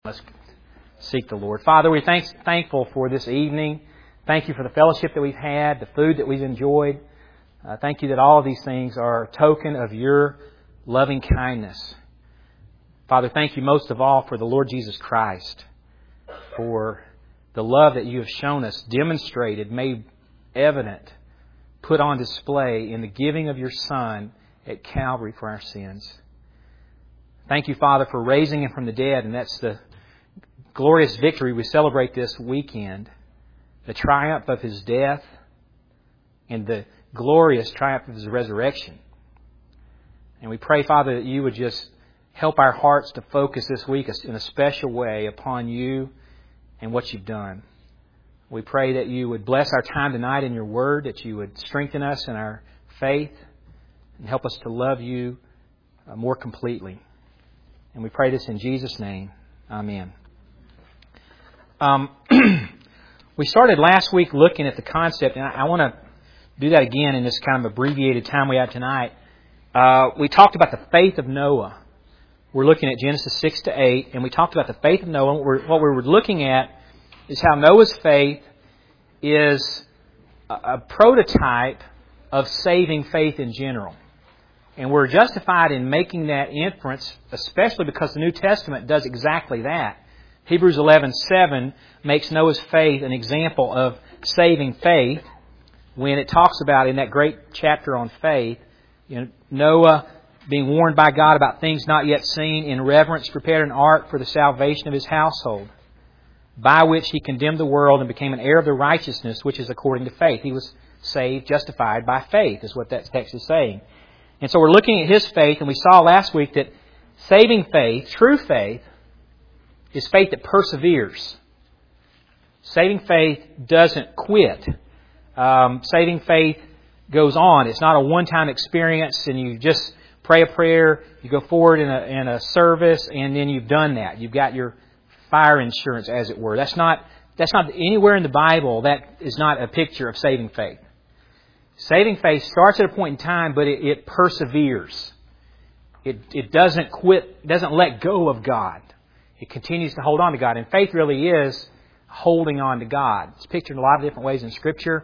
Let's seek the Lord. Father, we're thankful for this evening. Thank you for the fellowship that we've had, the food that we've enjoyed. Thank you that all of these things are a token of your loving kindness. Father, thank you most of all for the Lord Jesus Christ, for the love that you have shown us, demonstrated, made evident, put on display in the giving of your Son at Calvary for our sins. Thank you, Father, for raising Him from the dead, and that's the glorious victory we celebrate this weekend, the triumph of His death and the glorious triumph of His resurrection. And we pray, Father, that you would just help our hearts to focus this week in a special way upon you and what you've done. We pray that you would bless our time tonight in your word, that you would strengthen us in our faith and help us to love you more completely. And we pray this in Jesus' name. Amen. We started last week looking at the concept, and I want to do that again in this kind of abbreviated time we have tonight. We talked about the faith of Noah. We're looking at Genesis 6 to 8, and we talked about the faith of Noah. What we were looking at is how Noah's faith is a prototype of saving faith in general. And we're justified in making that inference, especially because the New Testament does exactly that. Hebrews 11:7 makes Noah's faith an example of saving faith when it talks about, in that great chapter on faith, Noah being warned by God about things not yet seen, in reverence prepared an ark for the salvation of his household, by which he condemned the world and became an heir of the righteousness which is according to faith. He was saved, justified by faith, is what that text is saying. And so we're looking at his faith, and we saw last week that saving faith, true faith, is faith that perseveres. Saving faith doesn't quit. Saving faith goes on. It's not a one-time experience and you just pray a prayer, you go forward in a service, and then you've done that. You've got your fire insurance, as it were. That's not anywhere in the Bible. That is not a picture of saving faith. Saving faith starts at a point in time, but it perseveres. It doesn't quit, doesn't let go of God. It continues to hold on to God. And faith really is holding on to God. It's pictured in a lot of different ways in Scripture.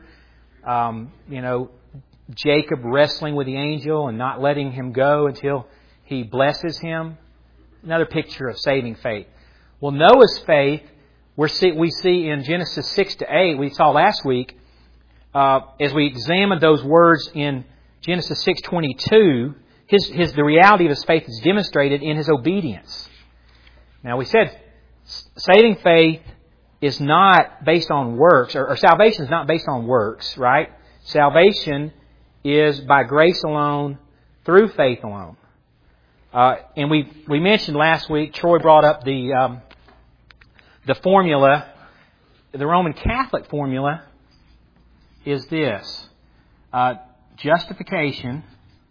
Jacob wrestling with the angel and not letting him go until he blesses him. Another picture of saving faith. Well, Noah's faith, we see in Genesis 6 to 8, we saw last week, as we examined those words in Genesis 6:22, the reality of his faith is demonstrated in his obedience. Now, we said saving faith is not based on works, or salvation is not based on works, right? Salvation is by grace alone, through faith alone. And we mentioned last week, Troy brought up the formula, the Roman Catholic formula is this: justification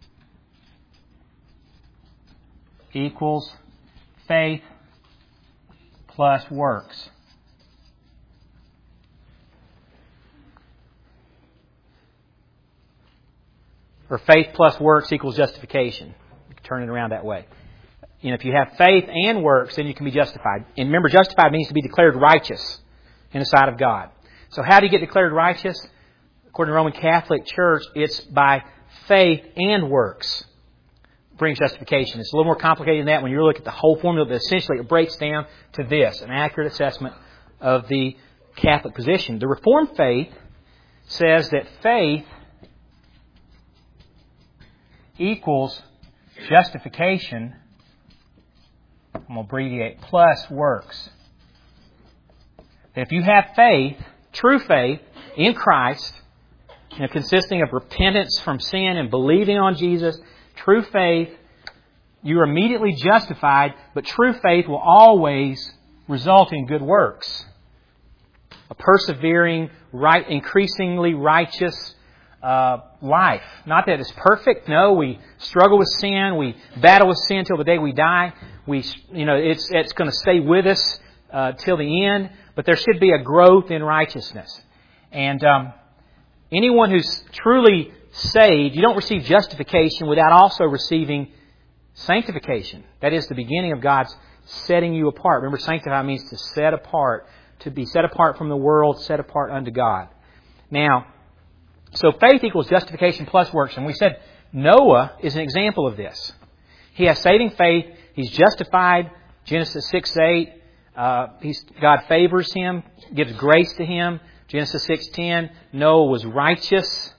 equals faith plus works. Or faith plus works equals justification. You can turn it around that way. If you have faith and works, then you can be justified. And remember, justified means to be declared righteous in the sight of God. So how do you get declared righteous? According to the Roman Catholic Church, it's by faith and works brings justification. It's a little more complicated than that when you look at the whole formula, but essentially it breaks down to this, an accurate assessment of the Catholic position. The Reformed faith says that faith equals justification, I'm going to abbreviate, plus works. If you have faith, true faith, in Christ, consisting of repentance from sin and believing on Jesus, true faith, you are immediately justified, but true faith will always result in good works. A persevering, increasingly righteous life. Not that it's perfect. No, we struggle with sin. We battle with sin till the day we die. It's going to stay with us till the end. But there should be a growth in righteousness. And anyone who's truly saved, you don't receive justification without also receiving sanctification. That is the beginning of God's setting you apart. Remember, sanctify means to set apart, to be set apart from the world, set apart unto God. Now, so faith equals justification plus works. And we said Noah is an example of this. He has saving faith. He's justified. Genesis 6:8. God favors him, gives grace to him. Genesis 6:10. Noah was righteous.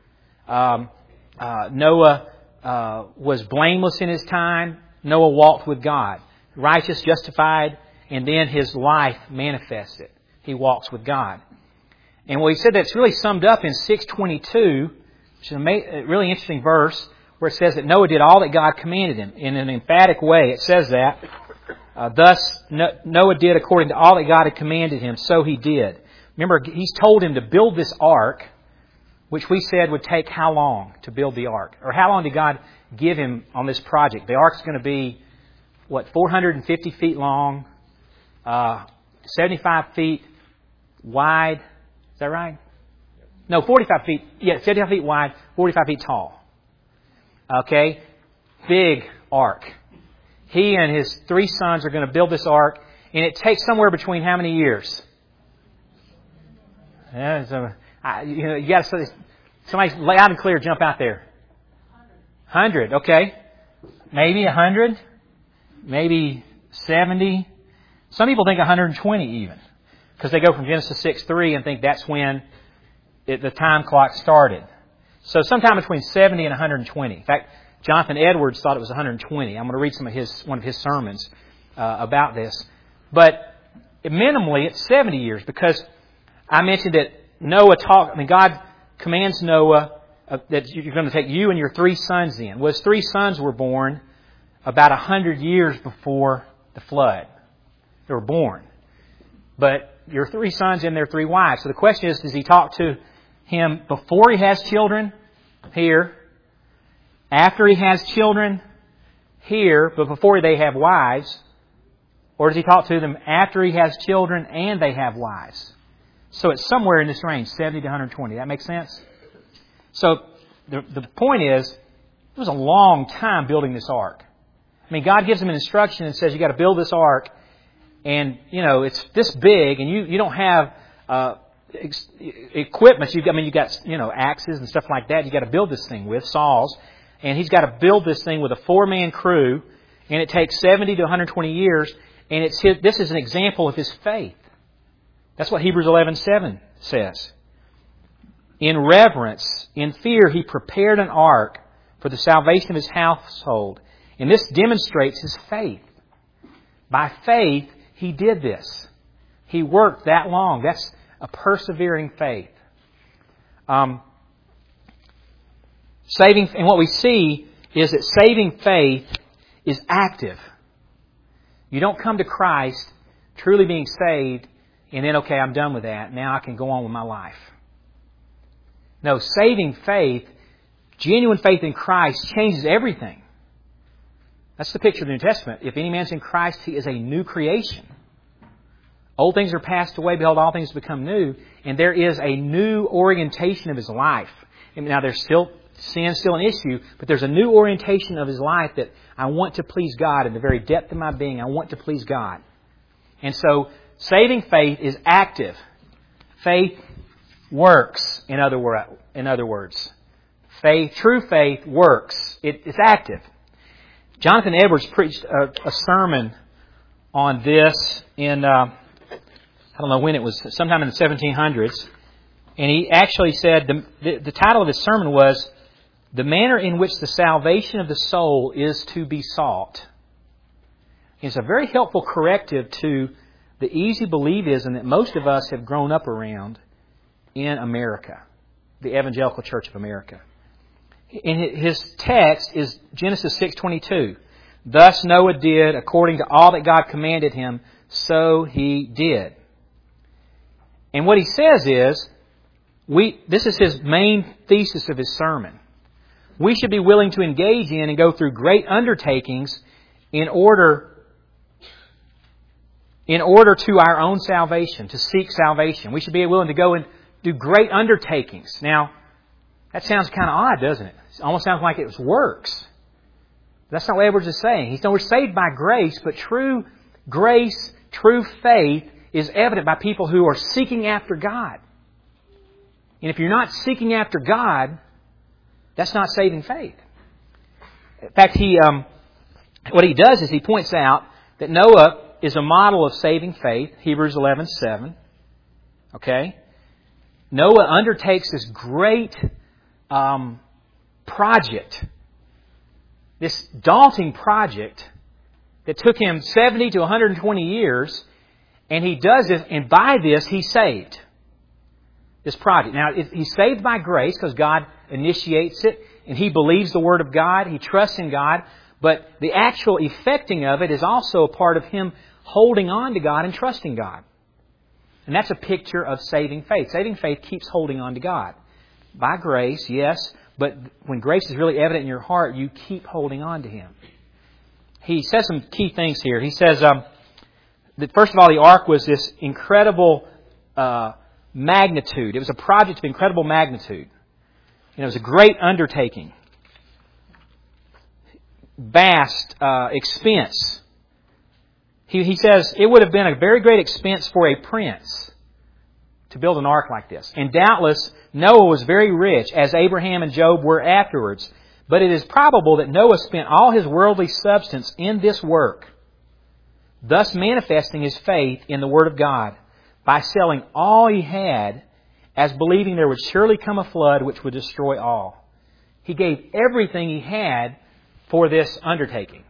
Noah was blameless in his time. Noah walked with God. Righteous, justified, and then his life manifested. He walks with God. And well, he said that's really summed up in 6:22, which is a really interesting verse, where it says that Noah did all that God commanded him. In an emphatic way, it says that. Thus, Noah did according to all that God had commanded him, so he did. Remember, he's told him to build this ark, which we said would take how long to build the ark? Or how long did God give him on this project? The ark's going to be, 450 feet long, 75 feet wide. Is that right? No, 45 feet. Yeah, 75 feet wide, 45 feet tall. Okay? Big ark. He and his 3 sons are going to build this ark, and it takes somewhere between how many years? Yeah, so, you got to, somebody loud and clear jump out there. 100. Okay. Maybe 100. Maybe 70. Some people think 120 even, because they go from Genesis 6:3 and think that's when the time clock started. So sometime between 70 and 120. In fact, Jonathan Edwards thought it was 120. I'm going to read one of his sermons about this. But minimally, it's 70 years, because I mentioned that God commands Noah that you're going to take you and your 3 sons in. Well, his 3 sons were born about 100 years before the flood. They were born. But your 3 sons and their 3 wives. So the question is, does he talk to him before he has children here, after he has children here, but before they have wives? Or does he talk to them after he has children and they have wives? So it's somewhere in this range, 70 to 120. That makes sense? So the point is, it was a long time building this ark. I mean, God gives them an instruction and says, you got to build this ark. And, it's this big, and you don't have equipment. You got axes and stuff like that. You got to build this thing with saws, and he's got to build this thing with a 4-man crew, and it takes 70 to 120 years. And this is an example of his faith. That's what Hebrews 11:7 says. In reverence, in fear, he prepared an ark for the salvation of his household, and this demonstrates his faith. By faith, he did this. He worked that long. That's a persevering faith. And what we see is that saving faith is active. You don't come to Christ truly being saved and then, okay, I'm done with that. Now I can go on with my life. No, saving faith, genuine faith in Christ, changes everything. That's the picture of the New Testament. If any man's in Christ, he is a new creation. Old things are passed away. Behold, all things become new. And there is a new orientation of his life. And now there's sin still an issue, but there's a new orientation of his life that I want to please God in the very depth of my being. I want to please God. And so saving faith is active. Faith works, in other words. True faith works. It's active. Jonathan Edwards preached a sermon on this in, I don't know when it was, sometime in the 1700s. And he actually said, the title of his sermon was, "The Manner in Which the Salvation of the Soul is to be Sought." It's a very helpful corrective to the easy believism that most of us have grown up around in America, the Evangelical Church of America. And his text is Genesis 6:22. Thus Noah did according to all that God commanded him, so he did. And what he says is, this is his main thesis of his sermon. We should be willing to engage in and go through great undertakings in order to our own salvation, to seek salvation. We should be willing to go and do great undertakings. Now, that sounds kind of odd, doesn't it? It almost sounds like it was works. That's not what Edwards is saying. We're saved by grace, but true Grace, true faith, is evident by people who are seeking after God. And if you're not seeking after God, that's not saving faith. In fact, what he does is he points out that Noah is a model of saving faith, Hebrews 11:7. Okay? Noah undertakes this great project, this daunting project that took him 70 to 120 years, and he does it, and by this he's saved. This project. Now, he's saved by grace because God initiates it, and he believes the Word of God, he trusts in God, but the actual effecting of it is also a part of him holding on to God and trusting God. And that's a picture of saving faith. Saving faith keeps holding on to God. By grace, yes, but when grace is really evident in your heart, you keep holding on to Him. He says some key things here. He says that first of all, the ark was this incredible magnitude. It was a project of incredible magnitude. It was a great undertaking. Vast expense. He says it would have been a very great expense for a prince to build an ark like this. And doubtless, Noah was very rich, as Abraham and Job were afterwards. But it is probable that Noah spent all his worldly substance in this work, thus manifesting his faith in the Word of God by selling all he had, as believing there would surely come a flood which would destroy all. He gave everything he had for this undertaking.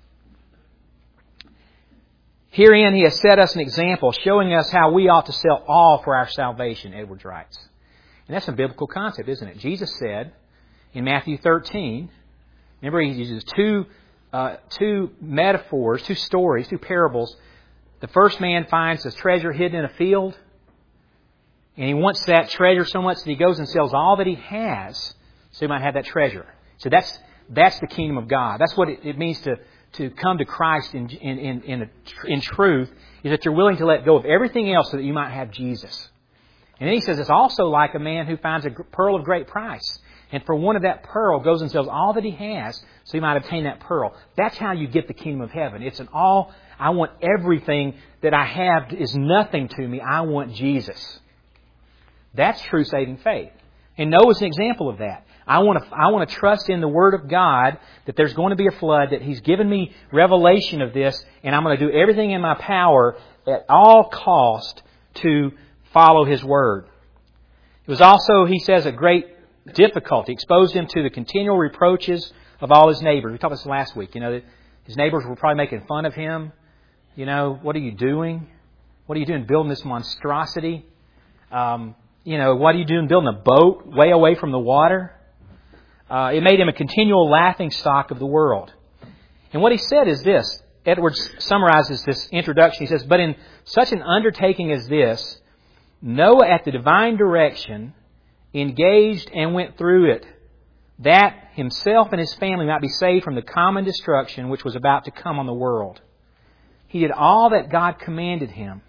Herein he has set us an example, showing us how we ought to sell all for our salvation, Edwards writes. And that's a biblical concept, isn't it? Jesus said in Matthew 13, remember he uses two metaphors, two stories, two parables. The first man finds a treasure hidden in a field, and he wants that treasure so much that he goes and sells all that he has so he might have that treasure. So that's the kingdom of God. That's what it means to come to Christ in truth, is that you're willing to let go of everything else so that you might have Jesus. And then he says it's also like a man who finds a pearl of great price, and for one of that pearl goes and sells all that he has so he might obtain that pearl. That's how you get the kingdom of heaven. It's an all, I want everything that I have is nothing to me. I want Jesus. That's true saving faith. And Noah's an example of that. I want to trust in the Word of God that there's going to be a flood, that He's given me revelation of this, and I'm going to do everything in my power at all cost to follow His Word. It was also, he says, a great difficulty. Exposed him to the continual reproaches of all his neighbors. We talked about this last week. His neighbors were probably making fun of him. What are you doing? What are you doing building this monstrosity? What are you doing building a boat way away from the water? It made him a continual laughing stock of the world. And what he said is this. Edwards summarizes this introduction. He says, but in such an undertaking as this, Noah at the divine direction engaged and went through it, that himself and his family might be saved from the common destruction which was about to come on the world. He did all that God commanded him.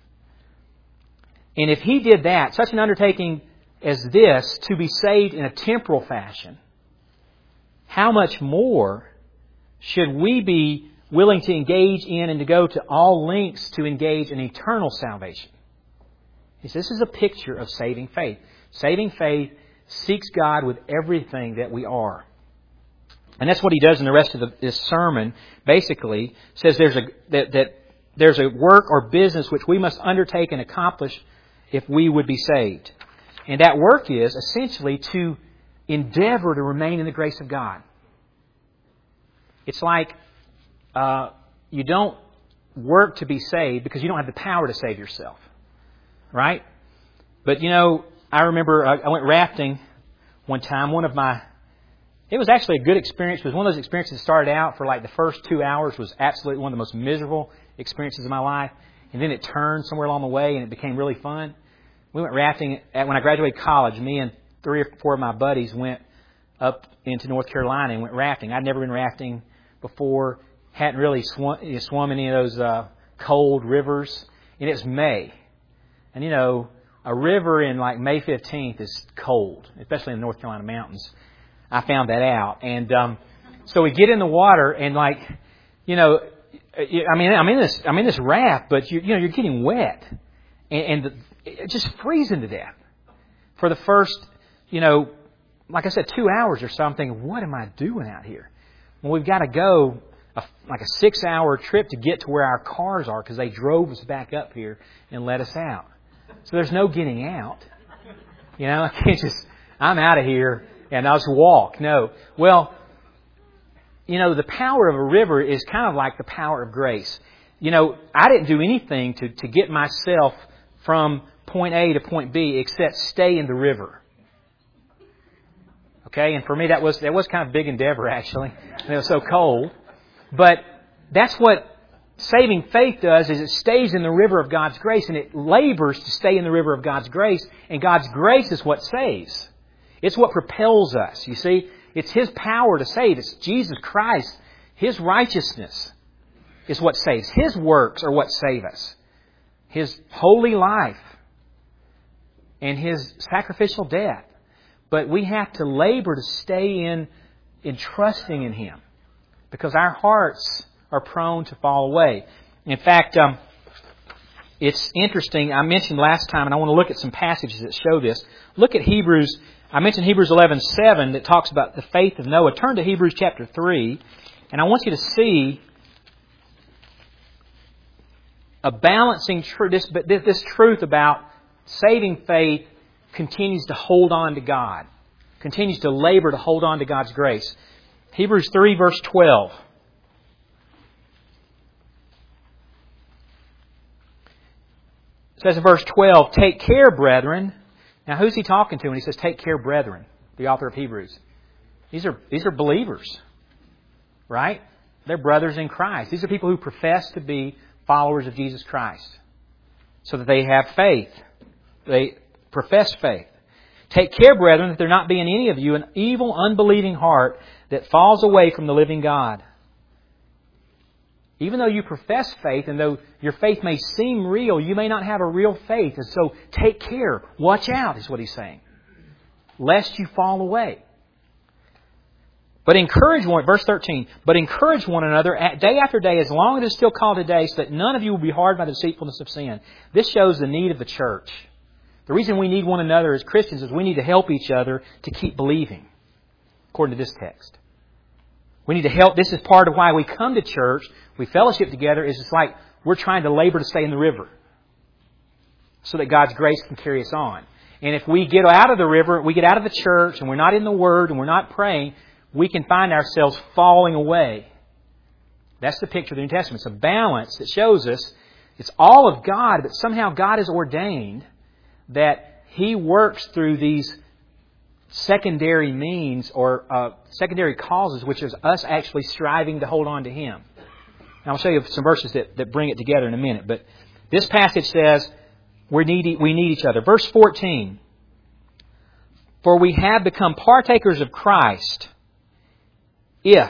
And if he did that, such an undertaking as this, to be saved in a temporal fashion, how much more should we be willing to engage in and to go to all lengths to engage in eternal salvation? He says, this is a picture of saving faith. Saving faith seeks God with everything that we are. And that's what he does in the rest of this sermon. Basically, says there's a work or business which we must undertake and accomplish if we would be saved. And that work is essentially to endeavor to remain in the grace of God. It's like you don't work to be saved because you don't have the power to save yourself. Right? But I remember I went rafting one time. It was actually a good experience. It was one of those experiences that started out for like the first 2 hours was absolutely one of the most miserable experiences of my life. And then it turned somewhere along the way and it became really fun. We went rafting when I graduated college. Me and 3 or 4 of my buddies went up into North Carolina and went rafting. I'd never been rafting before. Hadn't really swum any of those cold rivers. And it's May. And a river in like May 15th is cold, especially in the North Carolina mountains. I found that out. And so we get in the water and I mean, I'm in this raft, but you're getting wet, and just freezing to death for the first, like I said, 2 hours or something. What am I doing out here? Well, we've got to go like a 6-hour trip to get to where our cars are because they drove us back up here and let us out. So there's no getting out. I can't I'm out of here and I'll just walk. No. Well, the power of a river is kind of like the power of grace. I didn't do anything to get myself from point A to point B except stay in the river. Okay, and for me that was kind of a big endeavor actually. It was so cold. But that's what saving faith does, is it stays in the river of God's grace, and it labors to stay in the river of God's grace, and God's grace is what saves. It's what propels us, you see. It's His power to save. It's Jesus Christ. His righteousness is what saves. His works are what save us. His holy life and His sacrificial death. But we have to labor to stay in trusting in Him, because our hearts are prone to fall away. In fact, it's interesting. I mentioned last time, and I want to look at some passages that show this. Look at Hebrews. I mentioned Hebrews 11:7 that talks about the faith of Noah. Turn to Hebrews chapter 3, and I want you to see a balancing truth. This truth about saving faith continues to hold on to God, continues to labor to hold on to God's grace. Hebrews 3, verse 12. It says in verse 12, "Take care, brethren." Now, who's he talking to when he says, "Take care, brethren"? The author of Hebrews. These are believers, right? They're brothers in Christ. These are people who profess to be followers of Jesus Christ, so that they have faith. They profess faith. "Take care, brethren, that there not be in any of you an evil, unbelieving heart that falls away from the living God." Even though you profess faith, and though your faith may seem real, you may not have a real faith. And so take care. Watch out, is what he's saying. Lest you fall away. But encourage one, verse 13, "But encourage one another day after day, as long as it is still called today, so that none of you will be hardened by the deceitfulness of sin." This shows the need of the church. The reason we need one another as Christians is we need to help each other to keep believing, according to this text. We need to help. This is part of why we come to church. We fellowship together. Is it's like we're trying to labor to stay in the river so that God's grace can carry us on. And if we get out of the river, we get out of the church, and we're not in the Word, and we're not praying, we can find ourselves falling away. That's the picture of the New Testament. It's a balance that shows us it's all of God, but somehow God has ordained that He works through these secondary means or secondary causes, which is us actually striving to hold on to Him. Now I'll show you some verses that bring it together in a minute. But this passage says we need each other. Verse 14. "For we have become partakers of Christ if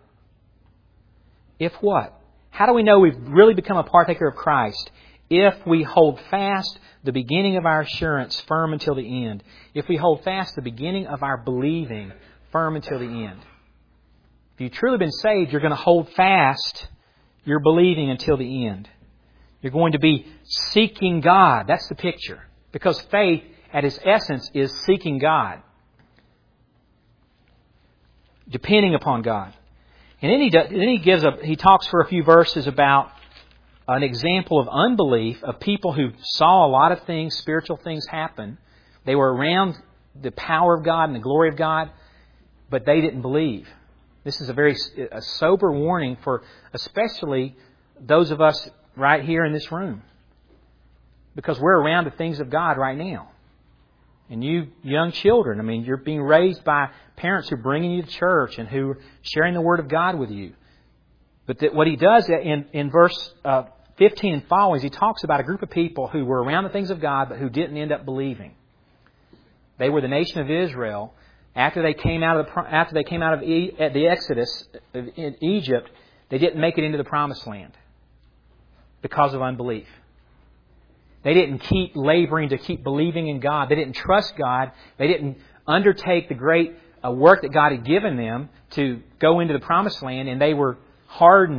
what? How do we know we've really become a partaker of Christ? If we hold fast the beginning of our assurance firm until the end. If we hold fast the beginning of our believing firm until the end." If you've truly been saved, you're going to hold fast your believing until the end. You're going to be seeking God. That's the picture. Because faith, at its essence, is seeking God. Depending upon God. And then he talks for a few verses about an example of unbelief of people who saw a lot of things, spiritual things happen. They were around the power of God and the glory of God, but they didn't believe. This is a sober warning for especially those of us right here in this room. Because we're around the things of God right now. And you young children, you're being raised by parents who are bringing you to church and who are sharing the Word of God with you. But what he does in verse 15 and following, he talks about a group of people who were around the things of God but who didn't end up believing. They were the nation of Israel. After they came out of the Exodus in Egypt, they didn't make it into the Promised Land because of unbelief. They didn't keep laboring to keep believing in God. They didn't trust God. They didn't undertake the great work that God had given them to go into the Promised Land, and they were hardened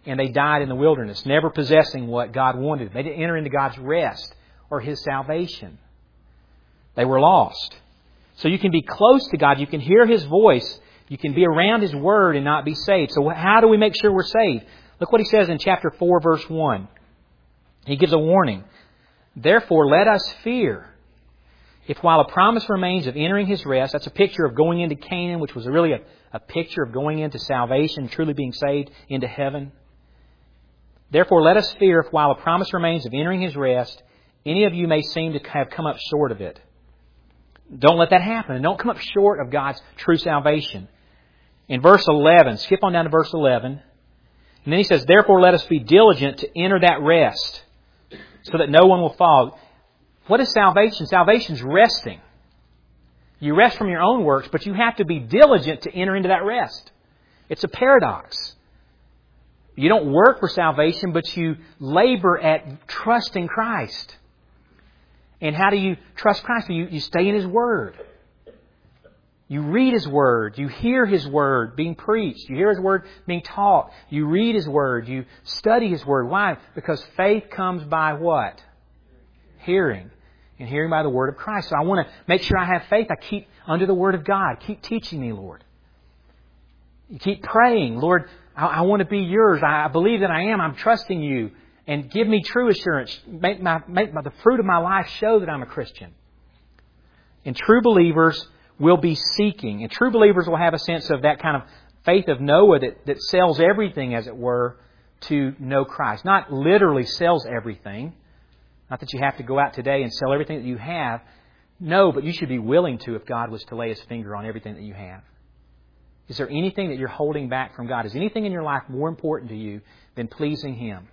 and they died in the wilderness, never possessing what God wanted. They didn't enter into God's rest or His salvation. They were lost. So you can be close to God. You can hear His voice. You can be around His Word and not be saved. So how do we make sure we're saved? Look what He says in chapter 4, verse 1. He gives a warning. Therefore, let us fear. If while a promise remains of entering His rest, that's a picture of going into Canaan, which was really a picture of going into salvation, truly being saved into heaven. Therefore, let us fear if while a promise remains of entering His rest, any of you may seem to have come up short of it. Don't let that happen. Don't come up short of God's true salvation. In verse 11, skip on down to verse 11. And then he says, therefore let us be diligent to enter that rest, so that no one will fall. What is salvation? Salvation is resting. You rest from your own works, but you have to be diligent to enter into that rest. It's a paradox. You don't work for salvation, but you labor at trusting Christ. And how do you trust Christ? You stay in His Word. You read His Word. You hear His Word being preached. You hear His Word being taught. You read His Word. You study His Word. Why? Because faith comes by what? Hearing. And hearing by the Word of Christ. So I want to make sure I have faith. I keep under the Word of God. Keep teaching me, Lord. You keep praying. Lord, I want to be Yours. I believe that I am. I'm trusting You. And give me true assurance. Make the fruit of my life show that I'm a Christian. And true believers will be seeking. And true believers will have a sense of that kind of faith of Noah that sells everything, as it were, to know Christ. Not literally sells everything. Not that you have to go out today and sell everything that you have. No, but you should be willing to if God was to lay His finger on everything that you have. Is there anything that you're holding back from God? Is anything in your life more important to you than pleasing Him?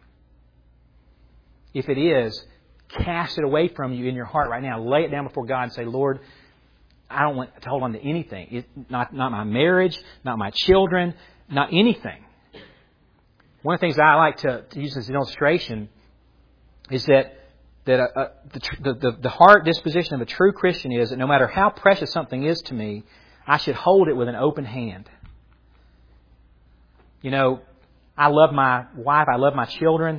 If it is, cast it away from you in your heart right now. Lay it down before God and say, Lord, I don't want to hold on to anything. Not my marriage, not my children, not anything. One of the things that I like to use as an illustration is that the heart disposition of a true Christian is that no matter how precious something is to me, I should hold it with an open hand. You know, I love my wife, I love my children,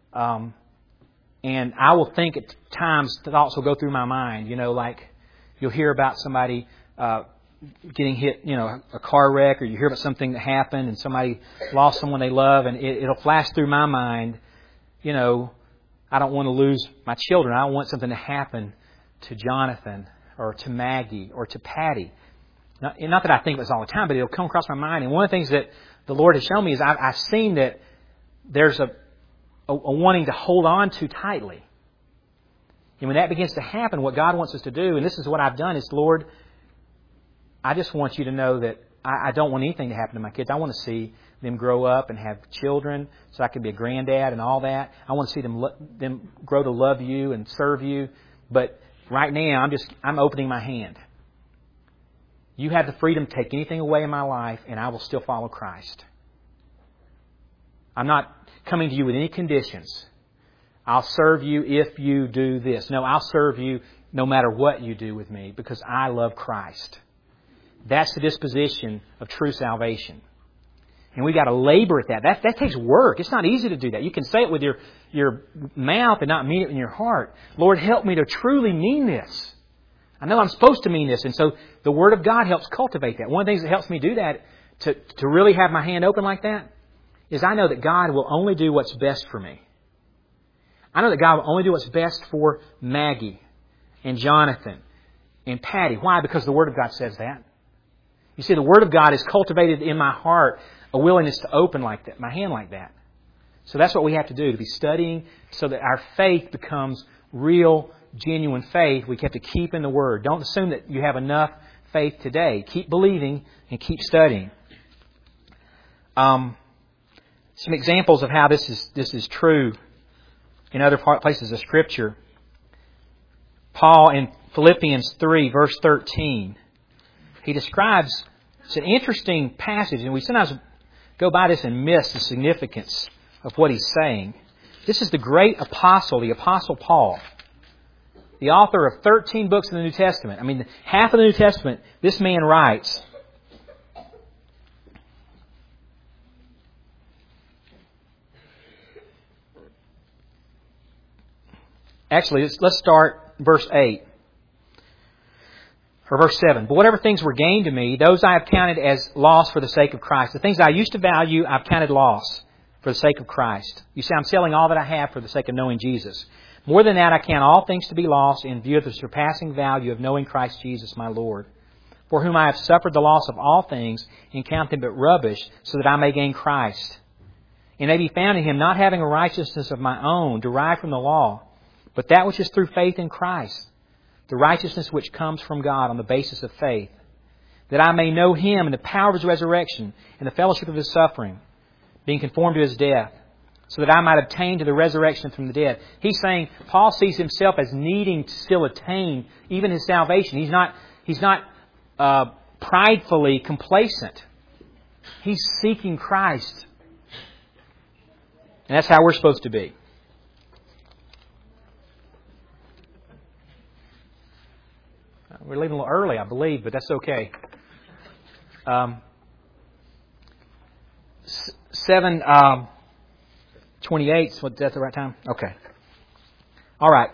and I will think at times thoughts will go through my mind, you know, like you'll hear about somebody getting hit, you know, a car wreck, or you hear about something that happened and somebody lost someone they love, and it'll flash through my mind, you know, I don't want to lose my children. I don't want something to happen to Jonathan or to Maggie or to Patty. Not that I think of this all the time, but it'll come across my mind. And one of the things that the Lord has shown me is I've seen that there's a wanting to hold on too tightly. And when that begins to happen, what God wants us to do, and this is what I've done, is, Lord, I just want You to know that I don't want anything to happen to my kids. I want to see them grow up and have children so I can be a granddad and all that. I want to see them grow to love You and serve You. But right now, I'm opening my hand. You have the freedom to take anything away in my life, and I will still follow Christ. I'm not coming to You with any conditions. I'll serve You if You do this. No, I'll serve You no matter what You do with me, because I love Christ. That's the disposition of true salvation. And we've got to labor at that. That takes work. It's not easy to do that. You can say it with your mouth and not mean it in your heart. Lord, help me to truly mean this. I know I'm supposed to mean this. And so the Word of God helps cultivate that. One of the things that helps me do that, to really have my hand open like that, is I know that God will only do what's best for me. I know that God will only do what's best for Maggie and Jonathan and Patty. Why? Because the Word of God says that. You see, the Word of God has cultivated in my heart a willingness to open like that, my hand like that. So that's what we have to do, to be studying so that our faith becomes real, genuine faith. We have to keep in the Word. Don't assume that you have enough faith today. Keep believing and keep studying. Some examples of how this is true in other places of Scripture. Paul in Philippians 3, verse 13, he describes, it's an interesting passage, and we sometimes go by this and miss the significance of what he's saying. This is the great apostle, the Apostle Paul, the author of 13 books in the New Testament. I mean, half of the New Testament, this man writes. Actually, let's start verse 8. Or verse 7. But whatever things were gained to me, those I have counted as loss for the sake of Christ. The things I used to value, I've counted loss for the sake of Christ. You see, I'm selling all that I have for the sake of knowing Jesus. More than that, I count all things to be lost in view of the surpassing value of knowing Christ Jesus my Lord, for whom I have suffered the loss of all things and count them but rubbish, so that I may gain Christ, and may be found in Him, not having a righteousness of my own derived from the law, but that which is through faith in Christ, the righteousness which comes from God on the basis of faith, that I may know Him and the power of His resurrection and the fellowship of His suffering, being conformed to His death, so that I might obtain to the resurrection from the dead. He's saying Paul sees himself as needing to still attain even his salvation. He's not pridefully complacent. He's seeking Christ. And that's how we're supposed to be. We're leaving a little early, I believe, but that's okay. 7:28. Is that the right time? Okay. All right.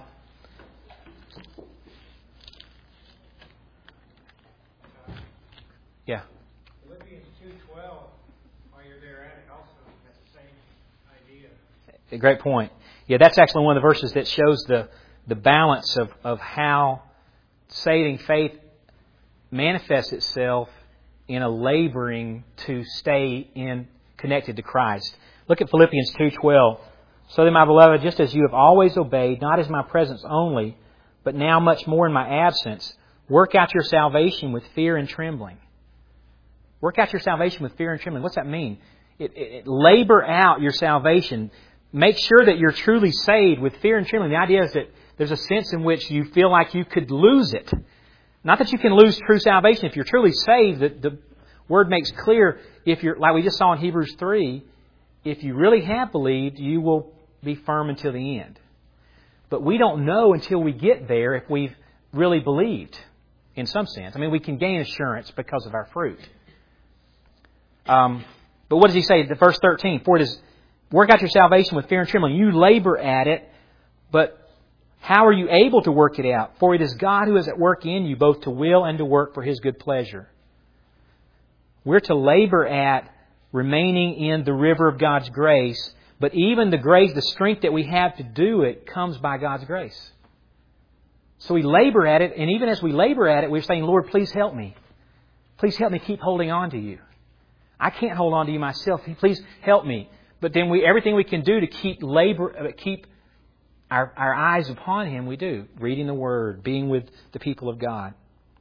Yeah. Philippians 2:12. While you're there at it, also has the same idea. A great point. Yeah, that's actually one of the verses that shows the balance of how saving faith manifests itself in a laboring to stay connected to Christ. Look at Philippians 2:12. So then, my beloved, just as you have always obeyed, not as my presence only, but now much more in my absence, work out your salvation with fear and trembling. Work out your salvation with fear and trembling. What's that mean? Labor out your salvation. Make sure that you're truly saved with fear and trembling. The idea is that there's a sense in which you feel like you could lose it. Not that you can lose true salvation. If you're truly saved, the Word makes clear, if you're, like we just saw in Hebrews 3, if you really have believed, you will be firm until the end. But we don't know until we get there if we've really believed, in some sense. I mean, we can gain assurance because of our fruit. But what does he say? Verse 13, for it is, work out your salvation with fear and trembling. You labor at it, but how are you able to work it out? For it is God who is at work in you, both to will and to work for His good pleasure. We're to labor at remaining in the river of God's grace, but even the grace, the strength that we have to do it, comes by God's grace. So we labor at it, and even as we labor at it, we're saying, Lord, please help me. Please help me keep holding on to You. I can't hold on to You myself. Please help me. But then everything we can do to keep our eyes upon Him, we do. Reading the Word, being with the people of God.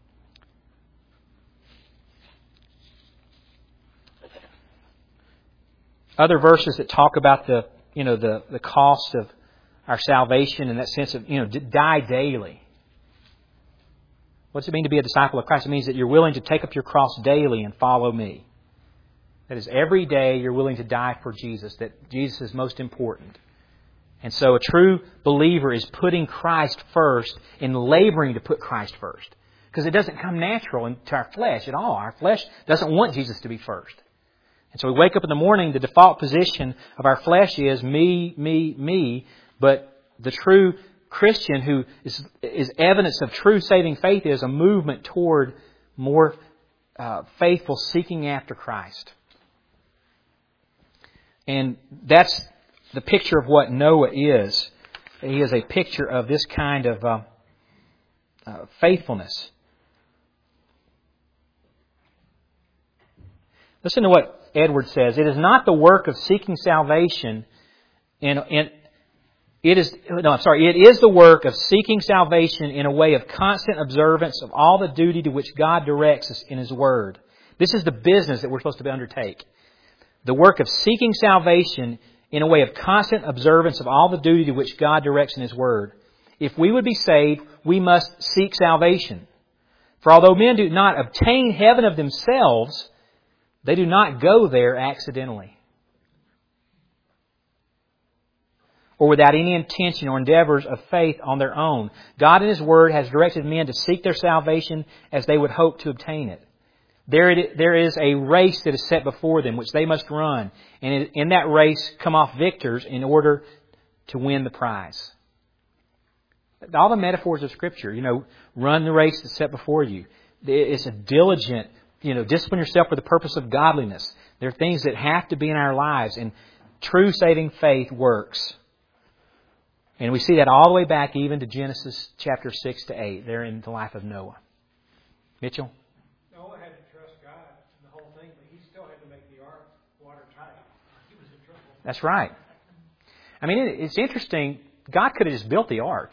Other verses that talk about the cost of our salvation in that sense of, die daily. What does it mean to be a disciple of Christ? It means that you're willing to take up your cross daily and follow Me. That is, every day you're willing to die for Jesus, that Jesus is most important. And so a true believer is putting Christ first and laboring to put Christ first. Because it doesn't come natural to our flesh at all. Our flesh doesn't want Jesus to be first. And so we wake up in the morning, the default position of our flesh is me, me, me. But the true Christian who is evidence of true saving faith is a movement toward more faithful seeking after Christ. And that's the picture of what Noah is. He is a picture of this kind of faithfulness. Listen to what Edwards says. It is not the work of seeking salvation it is the work of seeking salvation in a way of constant observance of all the duty to which God directs us in His Word. This is the business that we're supposed to undertake. The work of seeking salvation in a way of constant observance of all the duty to which God directs in His Word. If we would be saved, we must seek salvation. For although men do not obtain heaven of themselves, they do not go there accidentally, or without any intention or endeavors of faith on their own. God in His Word has directed men to seek their salvation as they would hope to obtain it. There is a race that is set before them, which they must run. And in that race come off victors in order to win the prize. All the metaphors of Scripture, run the race that's set before you. It's a diligent, discipline yourself for the purpose of godliness. There are things that have to be in our lives, and true saving faith works. And we see that all the way back even to Genesis chapter 6 to 8, there in the life of Noah. Mitchell? Noah had to trust God in the whole thing, but he still had to make the ark watertight. He was in trouble. That's right. I mean, it's interesting. God could have just built the ark.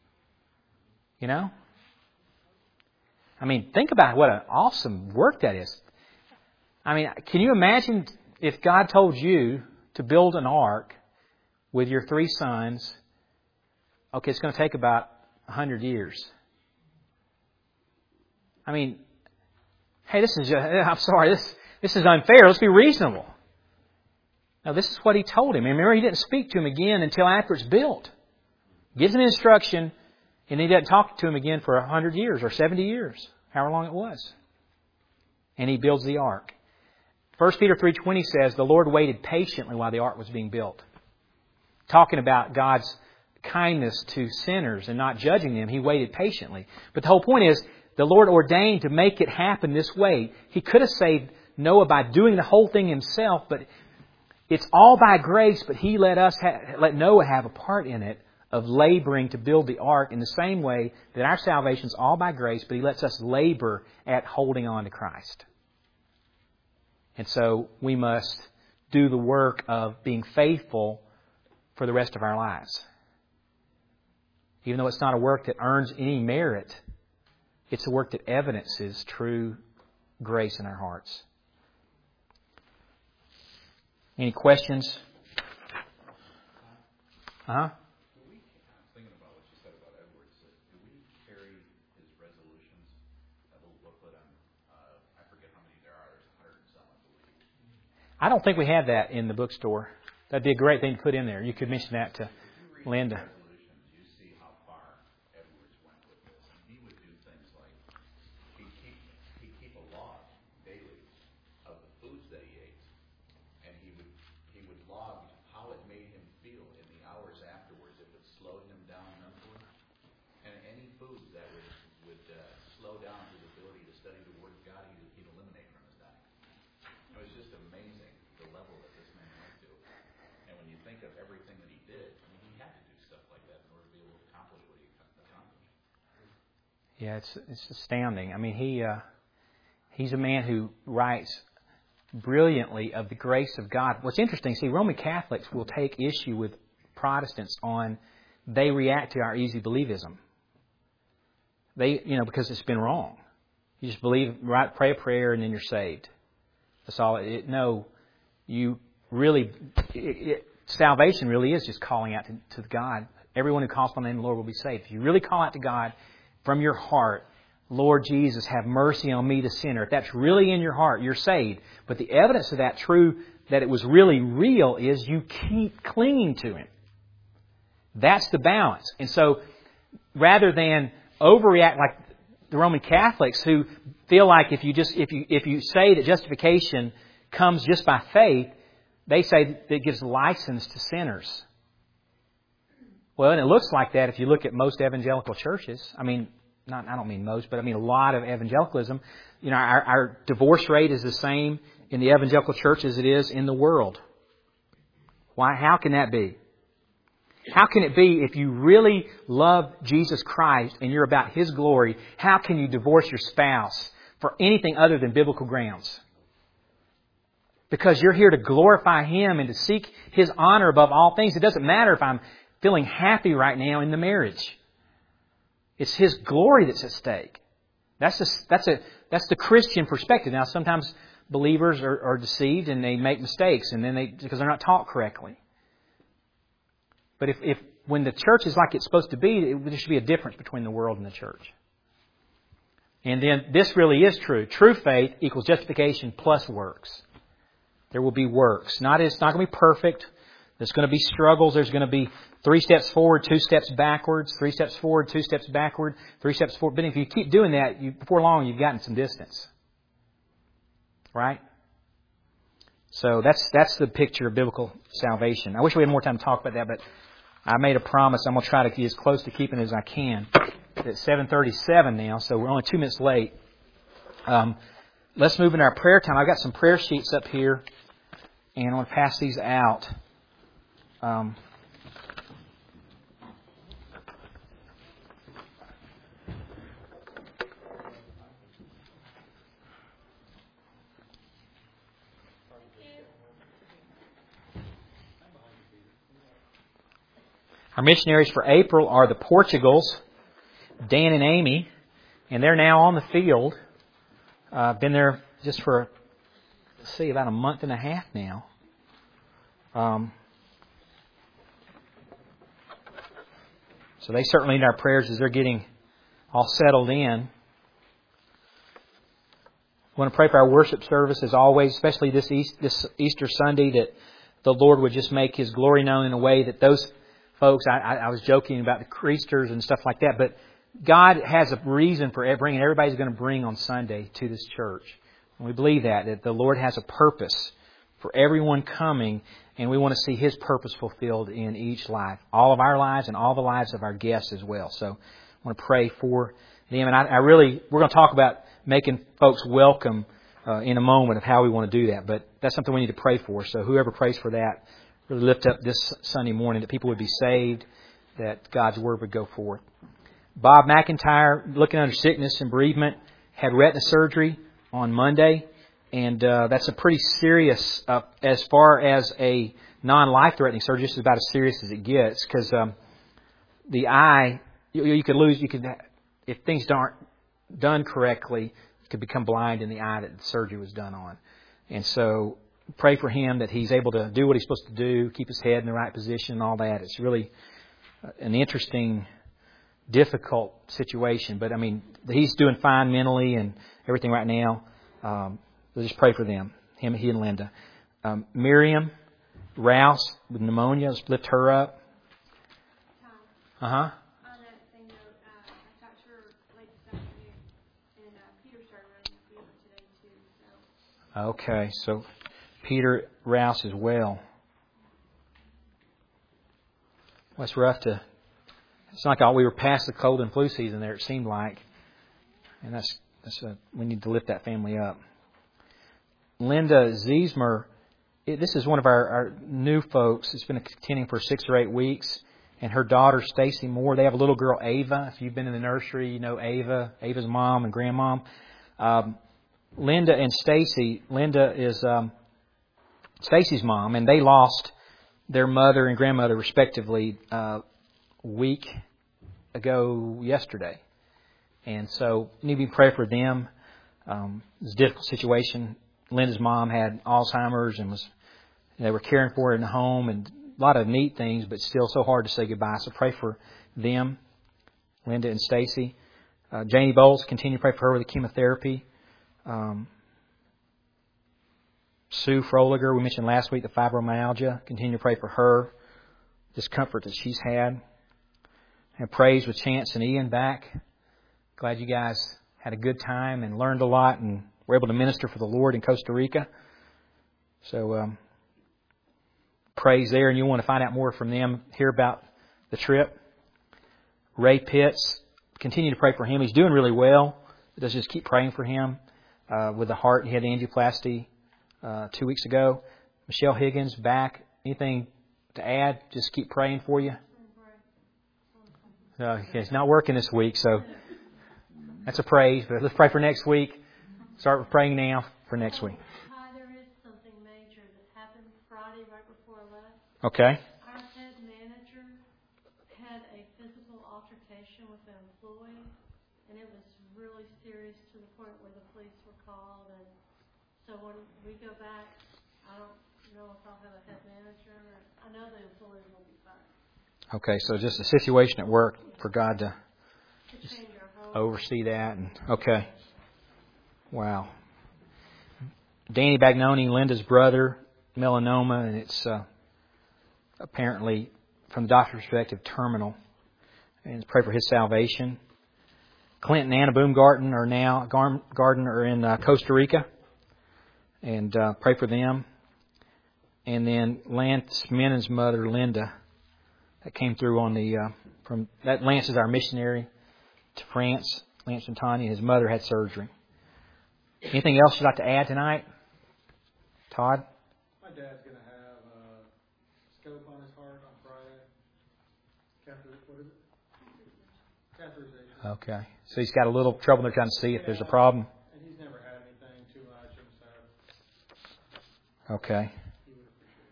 I mean, think about what an awesome work that is. I mean, can you imagine if God told you to build an ark with your 3 sons? Okay, it's going to take about 100 years. I mean, hey, I'm sorry, this is unfair. Let's be reasonable. Now, this is what He told him. And remember, He didn't speak to him again until after it's built. Gives him instruction, and He doesn't talk to him again for 100 years or 70 years, however long it was. And He builds the ark. 1 Peter 3:20 says, the Lord waited patiently while the ark was being built. Talking about God's kindness to sinners and not judging them, He waited patiently. But the whole point is, the Lord ordained to make it happen this way. He could have saved Noah by doing the whole thing Himself, but it's all by grace, but He let Noah have a part in it of laboring to build the ark in the same way that our salvation is all by grace, but He lets us labor at holding on to Christ. And so we must do the work of being faithful for the rest of our lives. Even though it's not a work that earns any merit, it's a work that evidences true grace in our hearts. Any questions? I'm thinking about what you said about Edwards. Do we carry his resolutions? That little booklet on, I forget how many there are. There's 100 and some, I believe. I don't think we have that in the bookstore. That'd be a great thing to put in there. You could mention that to Linda. You see how far Edwards went with this. And he would do things like he'd keep a log daily of the foods that he ate. And he would log how it made him feel in the hours afterwards, if it slowed him down mentally. And any foods that would slow down his ability to study the Word of God, he'd eliminate from his diet. It was just amazing the level that this man went to. And when you think of everything that he did, I mean, he had to do stuff like that in order to be able to accomplish what he accomplished. Yeah, it's astounding. I mean, he's a man who writes brilliantly of the grace of God. What's interesting, see, Roman Catholics will take issue with Protestants they react to our easy believism. Because it's been wrong. You just believe, pray a prayer, and then you're saved. That's all. Salvation really is just calling out to God. Everyone who calls upon the name of the Lord will be saved. If you really call out to God from your heart, Lord Jesus, have mercy on me, the sinner. If that's really in your heart, you're saved. But the evidence of that that it was really real, is you keep clinging to Him. That's the balance. And so, rather than overreact like the Roman Catholics, who feel like if you say that justification comes just by faith, they say that it gives license to sinners. Well, and it looks like that if you look at most evangelical churches. I don't mean most, but I mean a lot of evangelicalism. Our divorce rate is the same in the evangelical church as it is in the world. Why? How can that be? How can it be if you really love Jesus Christ and you're about His glory, how can you divorce your spouse for anything other than biblical grounds? Because you're here to glorify Him and to seek His honor above all things. It doesn't matter if I'm feeling happy right now in the marriage. It's His glory that's at stake. That's the Christian perspective. Now, sometimes believers are deceived and they make mistakes, and because they're not taught correctly. But if when the church is like it's supposed to be, there should be a difference between the world and the church. And then this really is true. True faith equals justification plus works. There will be works. It's not going to be perfect. There's going to be struggles. There's going to be 3 steps forward, 2 steps backwards, 3 steps forward, 2 steps backward, 3 steps forward. But if you keep doing that, before long you've gotten some distance. Right? So that's the picture of biblical salvation. I wish we had more time to talk about that, but I made a promise. I'm going to try to be as close to keeping it as I can. It's 7:37 now, so we're only 2 minutes late. Let's move into our prayer time. I've got some prayer sheets up here, and I want to pass these out. Our missionaries for April are the Portugals, Dan and Amy, and they're now on the field. Been there just for, about a month and a half now. So they certainly need our prayers as they're getting all settled in. I want to pray for our worship service as always, especially this Easter Sunday, that the Lord would just make His glory known in a way that those folks, I was joking about the creasters and stuff like that, but God has a reason for bringing everybody's going to bring on Sunday to this church. And we believe that the Lord has a purpose for everyone coming, and we want to see His purpose fulfilled in each life, all of our lives and all the lives of our guests as well. So I want to pray for them. And we're going to talk about making folks welcome in a moment of how we want to do that, but that's something we need to pray for. So whoever prays for that, really lift up this Sunday morning that people would be saved, that God's Word would go forth. Bob McIntyre, looking under sickness and bereavement, had retina surgery on Monday, and that's a pretty serious, as far as a non-life-threatening surgery, this is about as serious as it gets, because the eye, you could lose, if things aren't done correctly, you could become blind in the eye that the surgery was done on. And so pray for him that he's able to do what he's supposed to do, keep his head in the right position and all that. It's really an interesting, difficult situation. But, he's doing fine mentally and everything right now. So just pray for them, he and Linda. Miriam Rouse with pneumonia, let's lift her up. On that same note, I talked to her late this afternoon, and Peter started running the field today too. So. Okay, so Peter Rouse as well. Well, it's rough it's not like we were past the cold and flu season there, it seemed like. And we need to lift that family up. Linda Ziesmer, this is one of our new folks. It's been attending for 6 or 8 weeks. And her daughter, Stacy Moore, they have a little girl, Ava. If you've been in the nursery, you know Ava, Ava's mom and grandmom. Linda and Stacy, Linda is Stacy's mom, and they lost their mother and grandmother respectively a week ago yesterday. And so need to pray for them. It's a difficult situation. Linda's mom had Alzheimer's and they were caring for her in the home, and a lot of neat things, but still so hard to say goodbye. So pray for them, Linda and Stacy. Janie Bowles, continue to pray for her with the chemotherapy. Sue Froliger, we mentioned last week the fibromyalgia. Continue to pray for her, discomfort that she's had. And praise with Chance and Ian back. Glad you guys had a good time and learned a lot and were able to minister for the Lord in Costa Rica. So praise there, and you want to find out more from them, hear about the trip. Ray Pitts, continue to pray for him. He's doing really well. Let's just keep praying for him with the heart. He had the angioplasty 2 weeks ago. Michelle Higgins back. Anything to add? Just keep praying for you. It's not working this week, so that's a praise. But let's pray for next week. Start with praying now for next week. Hi, there is something major that happened Friday right before I left. Okay. Our head manager had a physical altercation with an employee, and it was really serious to the point where the police were called. And so when we go back, I don't know if I'll have a head manager. I know the employee will be fine. Okay, so just a situation at work for God to Change our whole oversee that. And okay. Wow. Danny Bagnoni, Linda's brother, melanoma, and it's apparently, from the doctor's perspective, terminal. And pray for his salvation. Clint and Anna Baumgarten are in Costa Rica, and pray for them. And then Lance Minon's mother, Linda, that came through on the from that. Lance is our missionary to France. Lance and Tanya. His mother had surgery. Anything else you'd like to add tonight, Todd? My dad's going to have a scope on his heart on Friday. What is it? Catheterization. Okay. So he's got a little trouble. They're trying to see if there's a problem. And he's never had anything too much, and so Okay. he would appreciate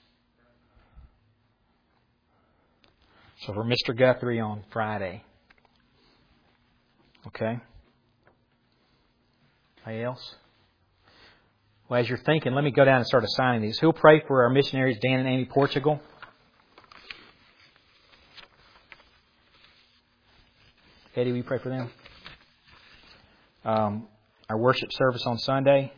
it. So for Mr. Guthrie on Friday. Okay. Anybody else? Well, as you're thinking, let me go down and start assigning these. Who'll pray for our missionaries, Dan and Amy Portugal? Eddie, will you pray for them? Our worship service on Sunday.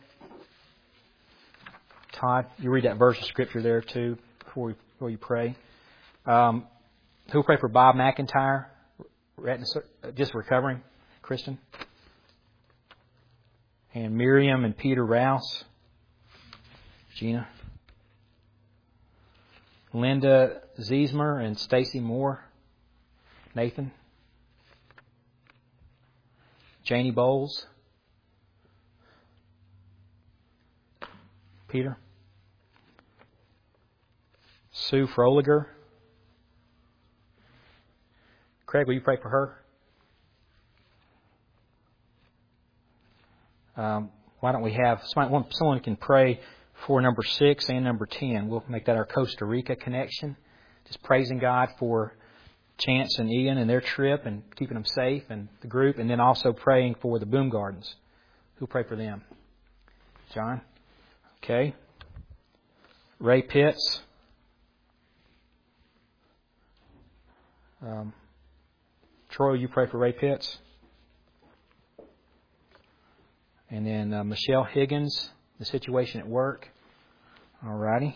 Todd, you read that verse of Scripture there too before you pray. Who'll pray for Bob McIntyre? Just recovering. Kristen? And Miriam and Peter Rouse. Gina. Linda Ziesmer and Stacy Moore. Nathan. Janie Bowles. Peter. Sue Froliger. Craig, will you pray for her? Why don't we have someone can pray for number 6 and number 10. We'll make that our Costa Rica connection. Just praising God for Chance and Ian and their trip and keeping them safe and the group, and then also praying for the Boom Gardens. Who'll pray for them? John? Okay. Ray Pitts. Troy, you pray for Ray Pitts. And then Michelle Higgins, the situation at work. All righty.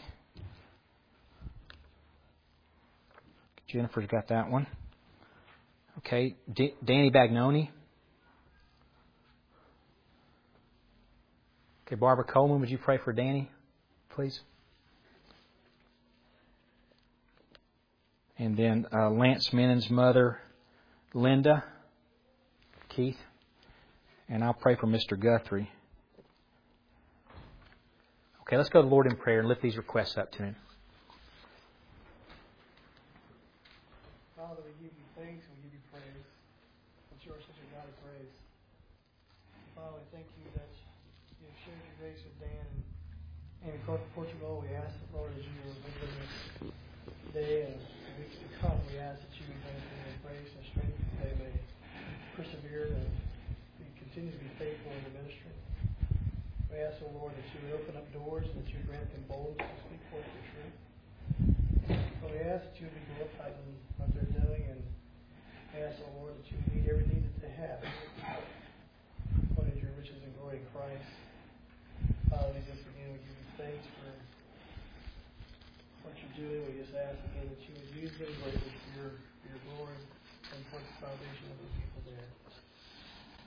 Jennifer's got that one. Okay. Danny Bagnoni. Okay, Barbara Coleman, would you pray for Danny, please? And then Lance Mennon's mother, Linda. Keith. And I'll pray for Mr. Guthrie. Okay, let's go to the Lord in prayer and lift these requests up to Him. Father, we give you thanks and we give you praise. That you are such a God of praise. Father, we thank you that you have shared your grace with Dan and Amy Portugal. We ask that, Lord, as you are with them this day and the weeks to come, we ask that you would grant them your grace and strength that they may persevere and continue to be faithful in the ministry. We ask, O Lord, that you would open up doors and that you would grant them boldness to speak forth the truth. So we ask that you would be glorified in what they're doing, and we ask, O Lord, that you would meet every need that they have. What is your riches and glory in Christ? Father, we just again we give you thanks for what you're doing. We just ask again that you would use them greatly for your glory and for the salvation of the people there.